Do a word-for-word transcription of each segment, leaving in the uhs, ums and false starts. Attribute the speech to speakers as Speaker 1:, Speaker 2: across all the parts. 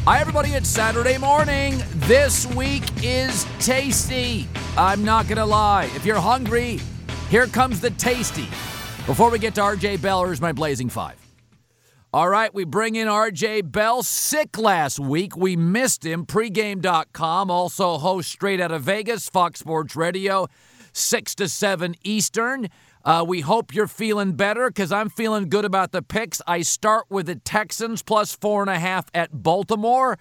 Speaker 1: Hi, everybody. It's Saturday morning. This week is tasty. I'm not going to lie. If you're hungry, here comes the tasty. Before we get to R J Bell, here's my Blazing Five. All right, we bring in R J Bell. Sick last week. We missed him. Pregame dot com. Also host straight out of Vegas, Fox Sports Radio, six to seven Eastern. Uh, we hope you're feeling better because I'm feeling good about the picks. I start with the Texans plus four and a half at Baltimore.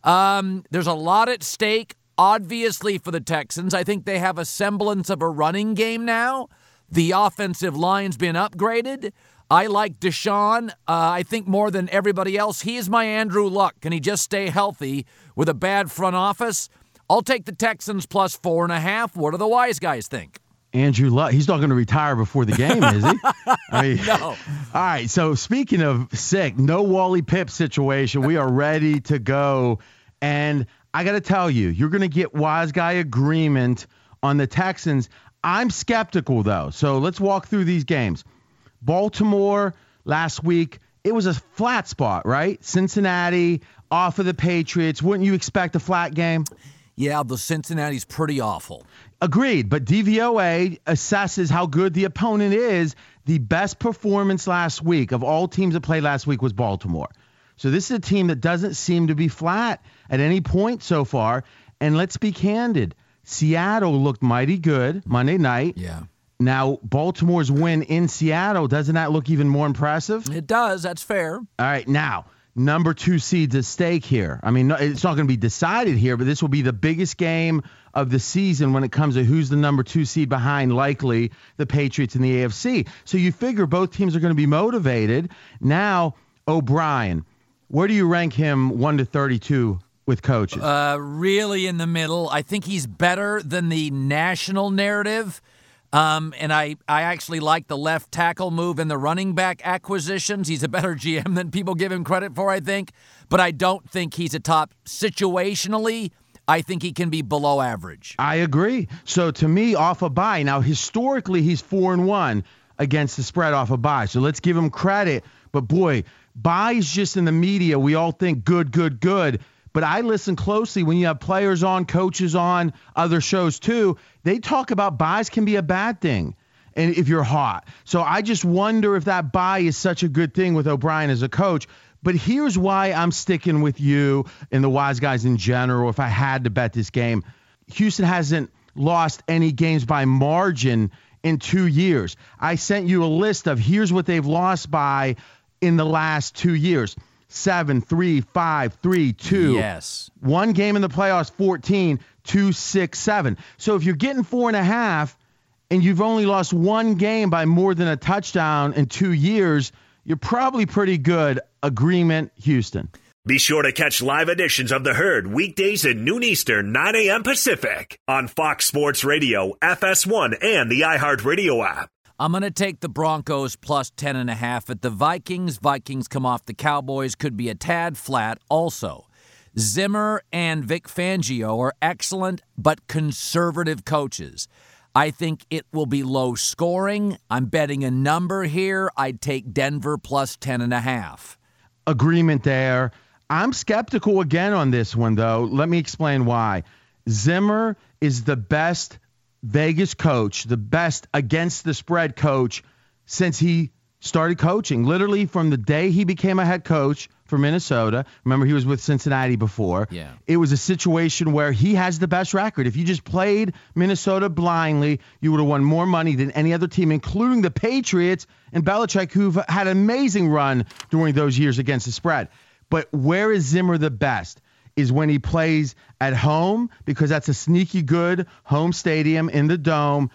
Speaker 1: Um, there's a lot at stake, obviously, for the Texans. I think they have a semblance of a running game now. The offensive line's been upgraded. I like Deshaun. Uh, I think more than everybody else. He is my Andrew Luck. Can he just stay healthy with a bad front office? I'll take the Texans plus four and a half. What do the wise guys think?
Speaker 2: Andrew Luck, he's not going to retire before the game, is he? I mean,
Speaker 1: no.
Speaker 2: All right, so speaking of sick, no Wally Pipp situation. We are ready to go. And I got to tell you, you're going to get wise guy agreement on the Texans. I'm skeptical, though. So let's walk through these games. Baltimore last week, it was a flat spot, right? Cincinnati off of the Patriots. Wouldn't you expect a flat game?
Speaker 1: Yeah, the Cincinnati's pretty awful.
Speaker 2: Agreed, but D V O A assesses how good the opponent is. The best performance last week of all teams that played last week was Baltimore. So this is a team that doesn't seem to be flat at any point so far. And let's be candid. Seattle looked mighty good Monday night.
Speaker 1: Yeah.
Speaker 2: Now, Baltimore's win in Seattle, doesn't that look even more impressive?
Speaker 1: It does. That's fair.
Speaker 2: All right, now, number two seeds at stake here. I mean, it's not going to be decided here, but this will be the biggest game of the season when it comes to who's the number two seed behind, likely the Patriots in the A F C. So you figure both teams are going to be motivated. Now, O'Brien, where do you rank him one to thirty-two with coaches?
Speaker 1: Uh, really in the middle. I think he's better than the national narrative. Um, and I, I actually like the left tackle move and the running back acquisitions. He's a better G M than people give him credit for, I think. But I don't think he's a top situationally. I think he can be below average.
Speaker 2: I agree. So to me, off a bye. Now, historically, he's four and one against the spread off a bye. So let's give him credit. But boy, buys just in the media, we all think good, good, good. But I listen closely when you have players on, coaches on, other shows too. They talk about buys can be a bad thing, and if you're hot. So I just wonder if that buy is such a good thing with O'Brien as a coach. But here's why I'm sticking with you and the wise guys in general. If I had to bet this game, Houston hasn't lost any games by margin in two years. I sent you a list of here's what they've lost by in the last two years. Seven, three, five, three, two.
Speaker 1: Yes.
Speaker 2: One game in the playoffs, fourteen, two, six, seven. So if you're getting four and a half and you've only lost one game by more than a touchdown in two years, you're probably pretty good. Agreement, Houston.
Speaker 3: Be sure to catch live editions of The Herd weekdays at noon Eastern, nine a.m. Pacific on Fox Sports Radio, F S one, and the iHeartRadio app.
Speaker 1: I'm going to take the Broncos plus ten and a half at the Vikings. Vikings come off the Cowboys, could be a tad flat. Also, Zimmer and Vic Fangio are excellent but conservative coaches. I think it will be low scoring. I'm betting a number here. I'd take Denver plus ten and a half.
Speaker 2: Agreement there. I'm skeptical again on this one, though. Let me explain why. Zimmer is the best Vegas coach, the best against the spread coach since he started coaching. Literally from the day he became a head coach for Minnesota. Remember, he was with Cincinnati before.
Speaker 1: Yeah. It
Speaker 2: was a situation where he has the best record. If you just played Minnesota blindly, you would have won more money than any other team, including the Patriots and Belichick, who've had an amazing run during those years against the spread. But where is Zimmer the best? Is when he plays at home, because that's a sneaky good home stadium in the Dome,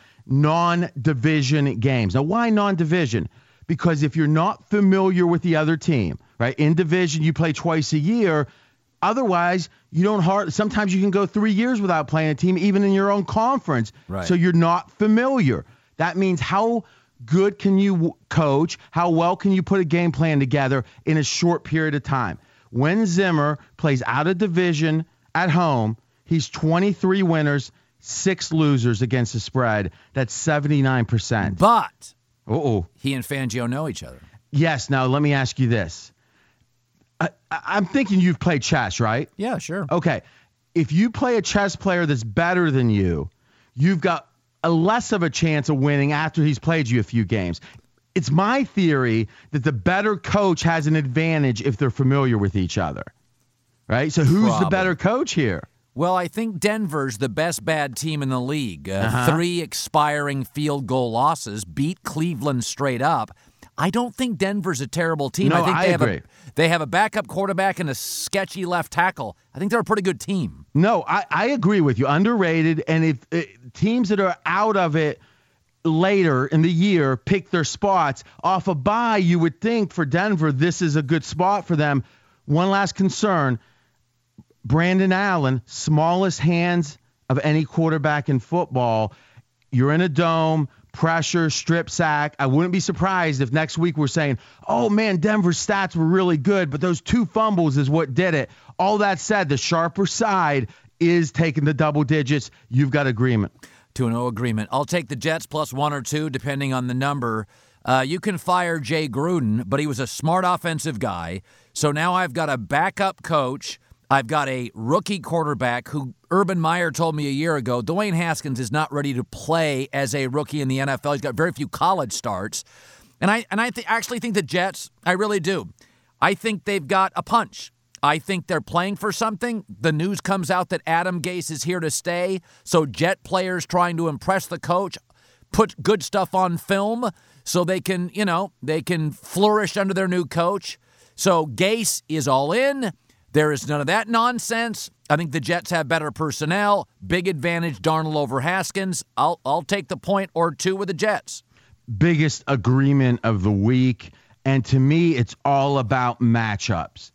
Speaker 2: non-division games. Now, why non-division? Because if you're not familiar with the other team, right, in division, you play twice a year. Otherwise, you don't hard. Sometimes you can go three years without playing a team, even in your own conference.
Speaker 1: Right.
Speaker 2: So you're not familiar. That means how good can you coach? How well can you put a game plan together in a short period of time? When Zimmer plays out of division at home, he's twenty-three winners, six losers against the spread. That's seventy-nine percent.
Speaker 1: But
Speaker 2: Uh-oh.
Speaker 1: he and Fangio know each other.
Speaker 2: Yes. Now, let me ask you this. I, I'm thinking you've played chess, right?
Speaker 1: Yeah, sure.
Speaker 2: Okay. If you play a chess player that's better than you, you've got a less of a chance of winning after he's played you a few games. It's my theory that the better coach has an advantage if they're familiar with each other, right? So who's Problem. the better coach here?
Speaker 1: Well, I think Denver's the best bad team in the league. Uh,
Speaker 2: Uh-huh.
Speaker 1: Three expiring field goal losses, beat Cleveland straight up. I don't think Denver's a terrible team.
Speaker 2: No,
Speaker 1: I think
Speaker 2: I
Speaker 1: they
Speaker 2: agree.
Speaker 1: have a they have a backup quarterback and a sketchy left tackle. I think they're a pretty good team.
Speaker 2: No, I, I agree with you. Underrated. And if uh, teams that are out of it later in the year pick their spots off a bye, you would think for Denver this is a good spot for them. One last concern. Brandon Allen, smallest hands of any quarterback in football. You're in a dome, pressure, strip sack. I wouldn't be surprised if next week we're saying, oh, man, Denver's stats were really good, but those two fumbles is what did it. All that said, the sharper side is taking the double digits. You've got agreement.
Speaker 1: two and oh agreement. I'll take the Jets plus one or two, depending on the number. Uh, you can fire Jay Gruden, but he was a smart offensive guy. So now I've got a backup coach. I've got a rookie quarterback who Urban Meyer told me a year ago, Dwayne Haskins is not ready to play as a rookie in the N F L. He's got very few college starts. And I and I th- actually think the Jets, I really do. I think they've got a punch. I think they're playing for something. The news comes out that Adam Gase is here to stay. So Jet players trying to impress the coach, put good stuff on film so they can, you know, they can flourish under their new coach. So Gase is all in. There is none of that nonsense. I think the Jets have better personnel. Big advantage, Darnold over Haskins. I'll I'll take the point or two with the Jets.
Speaker 2: Biggest agreement of the week. And to me, it's all about matchups.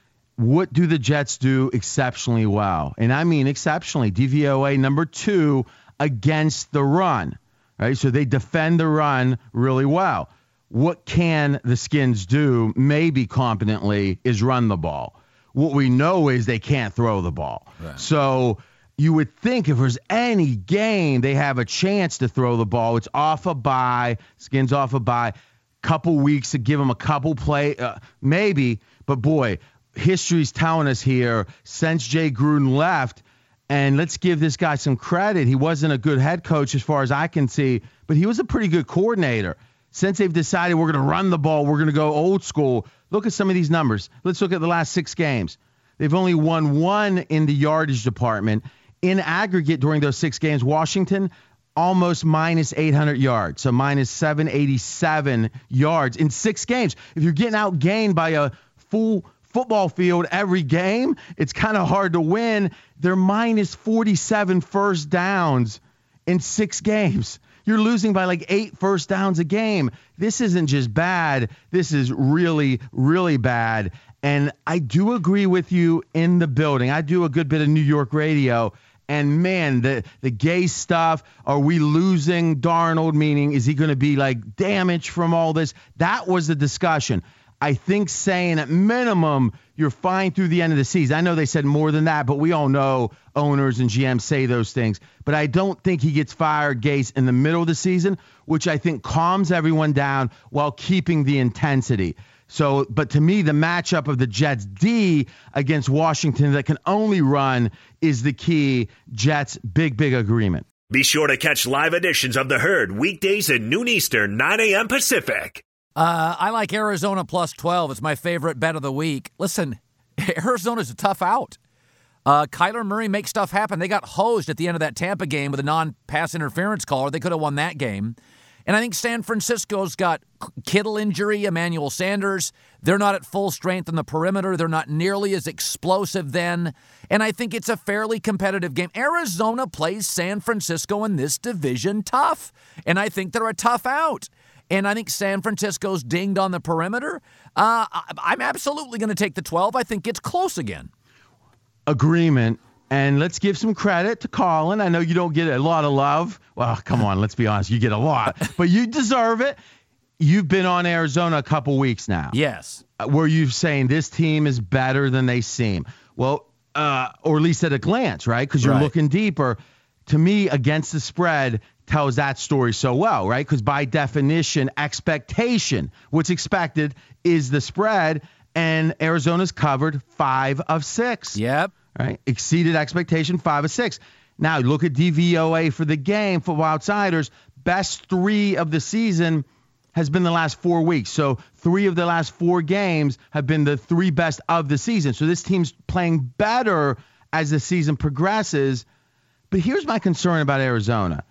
Speaker 2: What do the Jets do exceptionally well? And I mean exceptionally. D V O A number two against the run. Right? So they defend the run really well. What can the Skins do, maybe competently, is run the ball. What we know is they can't throw the ball. Right. So you would think if there's any game they have a chance to throw the ball, it's off a bye, Skins off a bye, couple weeks to give them a couple play, uh, maybe. But, boy, history's telling us here since Jay Gruden left, and let's give this guy some credit. He wasn't a good head coach as far as I can see, but he was a pretty good coordinator. Since they've decided we're going to run the ball, we're going to go old school, look at some of these numbers. Let's look at the last six games. They've only won one in the yardage department. In aggregate during those six games, Washington almost minus eight hundred yards, so minus seven eighty-seven yards in six games. If you're getting outgained by a full football field every game, it's kind of hard to win. They're minus forty-seven first downs in six games. You're losing by like eight first downs a game. This isn't just bad. This is really, really bad. And I do agree with you in the building. I do a good bit of New York radio. And, man, the, the Gase stuff, are we losing Darnold? Meaning, is he going to be, like, damaged from all this? That was the discussion. I think saying at minimum you're fine through the end of the season. I know they said more than that, but we all know owners and G Ms say those things. But I don't think he gets fired, Gase, in the middle of the season, which I think calms everyone down while keeping the intensity. So, but to me, the matchup of the Jets D against Washington that can only run is the key. Jets, big, big agreement.
Speaker 3: Be sure to catch live editions of The Herd weekdays at noon Eastern, nine a.m. Pacific.
Speaker 1: Uh, I like Arizona plus twelve. It's my favorite bet of the week. Listen, Arizona's a tough out. Uh, Kyler Murray makes stuff happen. They got hosed at the end of that Tampa game with a non-pass interference call, or they could have won that game. And I think San Francisco's got Kittle injury, Emmanuel Sanders. They're not at full strength on the perimeter. They're not nearly as explosive then. And I think it's a fairly competitive game. Arizona plays San Francisco in this division tough. And I think they're a tough out. And I think San Francisco's dinged on the perimeter. Uh, I'm absolutely going to take the twelve. I think it's close again.
Speaker 2: Agreement. And let's give some credit to Colin. I know you don't get a lot of love. Well, come on, let's be honest. You get a lot. But you deserve it. You've been on Arizona a couple weeks now.
Speaker 1: Yes.
Speaker 2: Where you're saying this team is better than they seem. Well, uh, or at least at a glance, right? Because you're
Speaker 1: right.
Speaker 2: looking deeper. To me, against the spread tells that story so well, right? Because by definition, expectation, what's expected is the spread. and Arizona's covered five of six.
Speaker 1: Yep.
Speaker 2: Right? Exceeded expectation, five of six. Now, look at D V O A for the game, Football Outsiders. Best three of the season has been the last four weeks. So three of the last four games have been the three best of the season. So this team's playing better as the season progresses. But here's my concern about Arizona.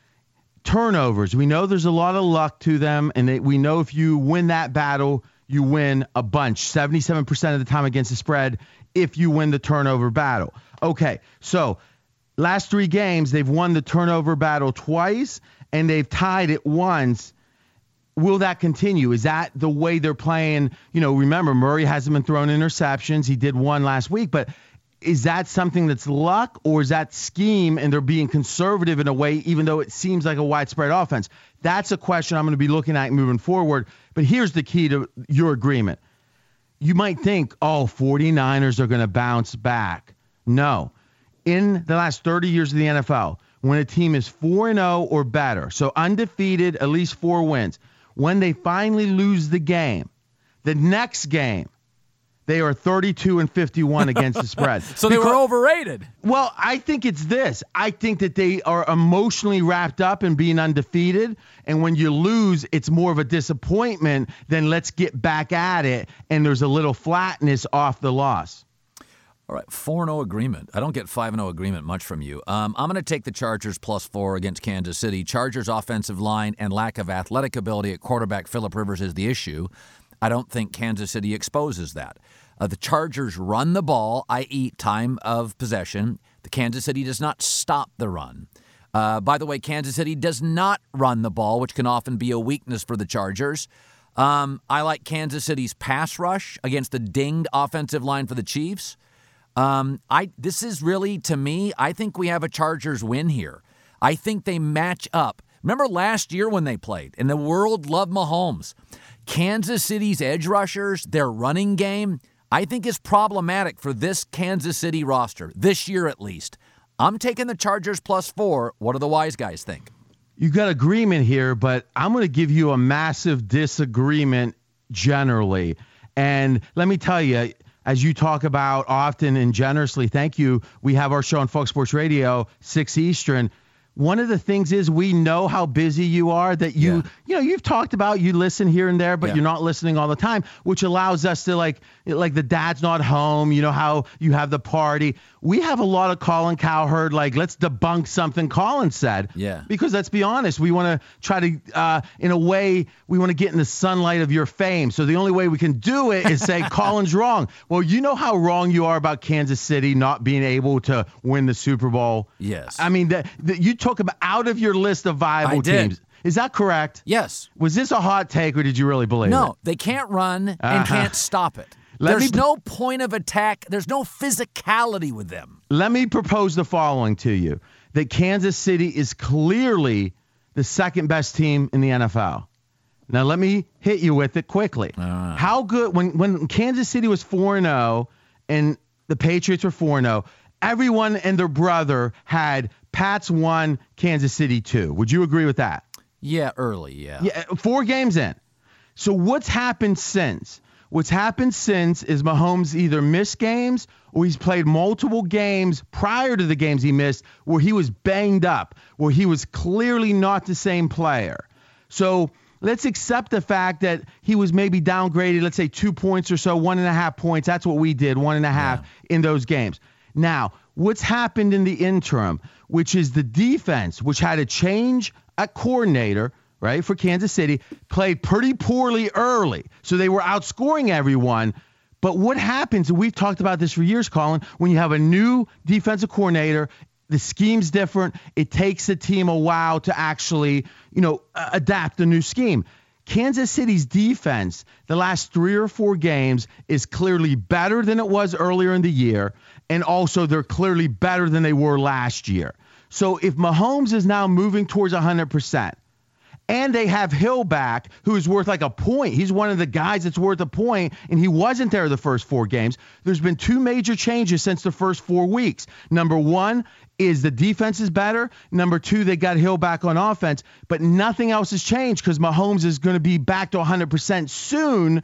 Speaker 2: Turnovers. We know there's a lot of luck to them, and they, we know if you win that battle, you win a bunch, seventy-seven percent of the time against the spread if you win the turnover battle. Okay, so last three games, they've won the turnover battle twice, and they've tied it once. Will that continue? Is that the way they're playing? You know, remember, Murray hasn't been throwing interceptions. He did one last week, but is that something that's luck, or is that scheme and they're being conservative in a way, even though it seems like a widespread offense? That's a question I'm going to be looking at moving forward. But here's the key to your agreement. You might think, oh, 49ers are going to bounce back. No. In the last thirty years of the N F L, when a team is four and oh or better, so undefeated, at least four wins, when they finally lose the game, the next game, they are thirty-two and fifty-one against the spread.
Speaker 1: So they
Speaker 2: because,
Speaker 1: were overrated.
Speaker 2: Well, I think it's this. I think that they are emotionally wrapped up in being undefeated. And when you lose, it's more of a disappointment than let's get back at it. And there's a little flatness off the loss.
Speaker 1: All right, four and oh agreement. I don't get five and oh agreement much from you. Um, I'm going to take the Chargers plus four against Kansas City. Chargers' offensive line and lack of athletic ability at quarterback Phillip Rivers is the issue. I don't think Kansas City exposes that. Uh, the Chargers run the ball, that is time of possession. The Kansas City does not stop the run. Uh, by the way, Kansas City does not run the ball, which can often be a weakness for the Chargers. Um, I like Kansas City's pass rush against the dinged offensive line for the Chiefs. Um, I this is really, to me, I think we have a Chargers win here. I think they match up. Remember last year when they played, and the world loved Mahomes. Kansas City's edge rushers, their running game, I think is problematic for this Kansas City roster, this year at least. I'm taking the Chargers plus four. What do the wise guys think?
Speaker 2: You got agreement here, but I'm going to give you a massive disagreement generally. And let me tell you, as you talk about often and generously, thank you, we have our show on Fox Sports Radio, six Eastern. One of the things is we know how busy you are, that you, yeah. you know, you've talked about you listen here and there, but yeah. you're not listening all the time, which allows us to like, like the dad's not home, you know, how you have the party. We have a lot of Colin Cowherd, like, let's debunk something Colin said.
Speaker 1: Yeah.
Speaker 2: Because let's be honest, we want to try to, uh, in a way, we want to get in the sunlight of your fame. So the only way we can do it is say Colin's wrong. Well, you know how wrong you are about Kansas City not being able to win the Super Bowl.
Speaker 1: Yes.
Speaker 2: I mean, that you took them out of your list of viable
Speaker 1: I did.
Speaker 2: teams. Is that correct?
Speaker 1: Yes.
Speaker 2: Was this a hot take, or did you really believe
Speaker 1: no,
Speaker 2: it?
Speaker 1: No, they can't run and
Speaker 2: Uh-huh.
Speaker 1: can't stop it.
Speaker 2: Let
Speaker 1: There's
Speaker 2: me-
Speaker 1: no point of attack. There's no physicality with them.
Speaker 2: Let me propose the following to you, that Kansas City is clearly the second best team in the N F L. Now, let me hit you with it quickly.
Speaker 1: Uh.
Speaker 2: How good, when, when Kansas City was four and oh and the Patriots were four and oh, everyone and their brother had Pats one, Kansas City two. Would you agree with that?
Speaker 1: Yeah, early, yeah.
Speaker 2: Yeah, four games in. So what's happened since? What's happened since is Mahomes either missed games or he's played multiple games prior to the games he missed where he was banged up, where he was clearly not the same player. So let's accept the fact that he was maybe downgraded, let's say two points or so, one and a half points. That's what we did, one and a half yeah. in those games. Now, what's happened in the interim, which is the defense, which had a change at coordinator, right, for Kansas City, played pretty poorly early. So they were outscoring everyone. But what happens, and we've talked about this for years, Colin, when you have a new defensive coordinator, the scheme's different. It takes the team a while to actually, you know, adapt the new scheme. Kansas City's defense, the last three or four games, is clearly better than it was earlier in the year. And also they're clearly better than they were last year. So if Mahomes is now moving towards one hundred percent, and they have Hill back, who is worth like a point. He's one of the guys that's worth a point, and he wasn't there the first four games. There's been two major changes since the first four weeks. Number one is the defense is better. Number two, they got Hill back on offense, but nothing else has changed because Mahomes is going to be back to one hundred percent soon.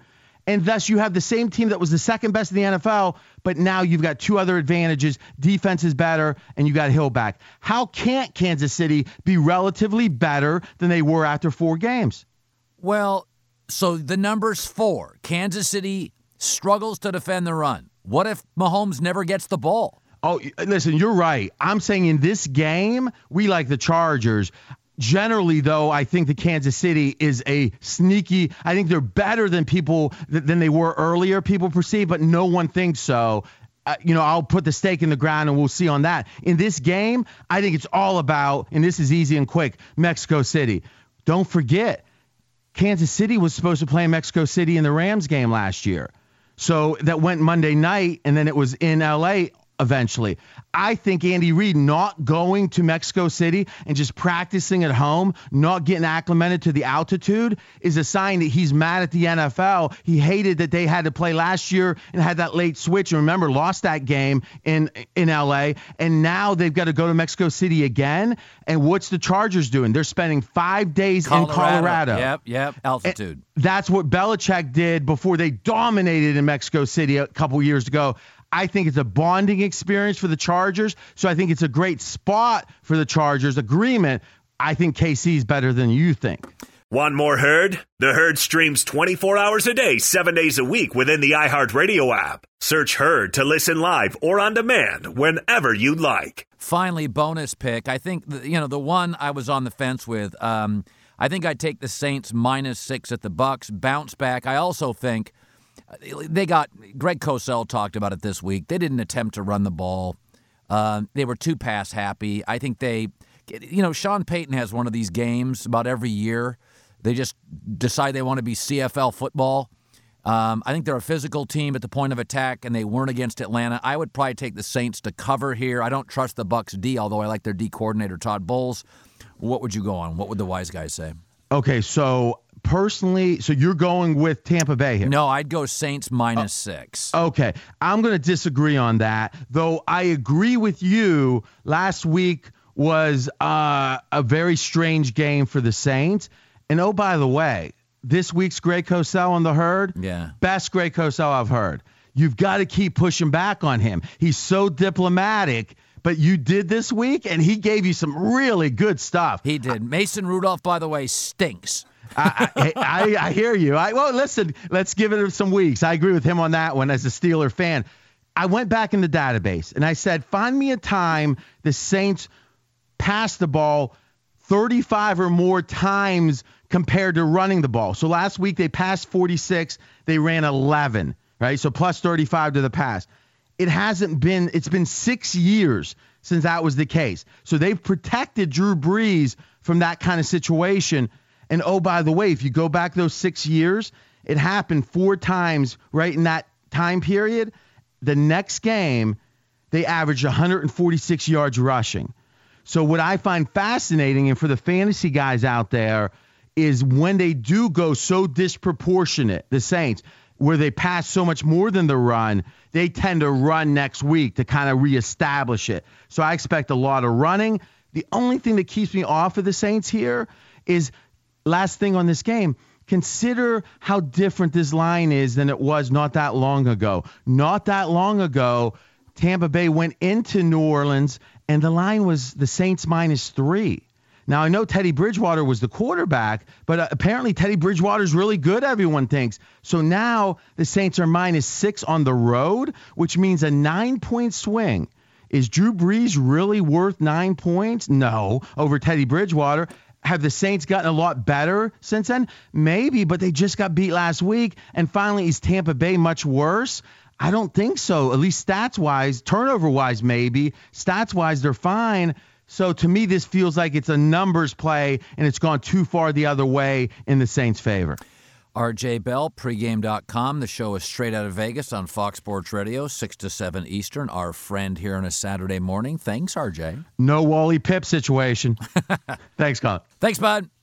Speaker 2: And thus you have the same team that was the second best in the N F L, but now you've got two other advantages. Defense is better, and you got Hill back. How can't Kansas City be relatively better than they were after four games?
Speaker 1: Well, so the number's four. Kansas City struggles to defend the run. What if Mahomes never gets the ball?
Speaker 2: Oh, listen, you're right. I'm saying in this game, we like the Chargers. Generally, though, I think the Kansas City is a sneaky. I think they're better than people than they were earlier. People perceive, but no one thinks so. Uh, you know, I'll put the stake in the ground and we'll see on that. In this game, I think it's all about, and this is easy and quick, Mexico City. Don't forget, Kansas City was supposed to play in Mexico City in the Rams game last year. So that went Monday night, and then it was in L A eventually. I think Andy Reid not going to Mexico City and just practicing at home, not getting acclimated to the altitude, is a sign that he's mad at the N F L. He hated that they had to play last year and had that late switch. And remember, lost that game in in L A. And now they've got to go to Mexico City again. And what's the Chargers doing? They're spending five days Colorado. in Colorado.
Speaker 1: Yep, yep, altitude.
Speaker 2: And that's what Belichick did before they dominated in Mexico City a couple years ago. I think it's a bonding experience for the Chargers, so I think it's a great spot for the Chargers. Agreement, I think K C is better than you think.
Speaker 3: Want more Herd? The Herd streams twenty-four hours a day, seven days a week within the iHeartRadio app. Search Herd to listen live or on demand whenever you like.
Speaker 1: Finally, bonus pick. I think, the, you know, the one I was on the fence with, um, I think I'd take the Saints minus six at the Bucks, bounce back. I also think they got, Greg Cosell talked about it this week. They didn't attempt to run the ball. Uh, they were too pass happy. I think they, you know, Sean Payton has one of these games about every year. They just decide they want to be C F L football. Um, I think they're a physical team at the point of attack, and they weren't against Atlanta. I would probably take the Saints to cover here. I don't trust the Bucs D, although I like their D coordinator, Todd Bowles. What would you go on? What would the wise guys say?
Speaker 2: Okay, so personally, so you're going with Tampa Bay here?
Speaker 1: No, I'd go Saints minus oh, six.
Speaker 2: Okay, I'm going to disagree on that, though I agree with you. Last week was uh, a very strange game for the Saints. And oh, by the way, this week's Greg Cosell on the Herd,
Speaker 1: yeah,
Speaker 2: best Greg Cosell I've heard. You've got to keep pushing back on him. He's so diplomatic. But you did this week, and he gave you some really good stuff.
Speaker 1: He did. Mason Rudolph, by the way, stinks.
Speaker 2: I, I, I, I hear you. I, well, listen, let's give it some weeks. I agree with him on that one as a Steeler fan. I went back in the database, and I said, find me a time the Saints passed the ball thirty-five or more times compared to running the ball. So last week they passed forty-six. They ran eleven, right? So plus thirty-five to the pass. It hasn't been, it's been six years since that was the case. So they've protected Drew Brees from that kind of situation. And oh, by the way, if you go back those six years, it happened four times right in that time period. The next game, they averaged one hundred forty-six yards rushing. So what I find fascinating, and for the fantasy guys out there, is when they do go so disproportionate, the Saints, where they pass so much more than the run, they tend to run next week to kind of reestablish it. So I expect a lot of running. The only thing that keeps me off of the Saints here is, last thing on this game, consider how different this line is than it was not that long ago. Not that long ago, Tampa Bay went into New Orleans, and the line was the Saints minus three. Now, I know Teddy Bridgewater was the quarterback, but uh, apparently Teddy Bridgewater is really good, everyone thinks. So now the Saints are minus six on the road, which means a nine-point swing. Is Drew Brees really worth nine points? No, over Teddy Bridgewater. Have the Saints gotten a lot better since then? Maybe, but they just got beat last week. And finally, is Tampa Bay much worse? I don't think so, at least stats-wise. Turnover-wise, maybe. Stats-wise, they're fine. So to me, this feels like it's a numbers play, and it's gone too far the other way in the Saints' favor.
Speaker 1: R J Bell, pregame dot com. The show is straight out of Vegas on Fox Sports Radio, six to seven Eastern. Our friend here on a Saturday morning. Thanks, R J.
Speaker 2: No Wally Pipp situation. Thanks, Colin.
Speaker 1: Thanks, bud.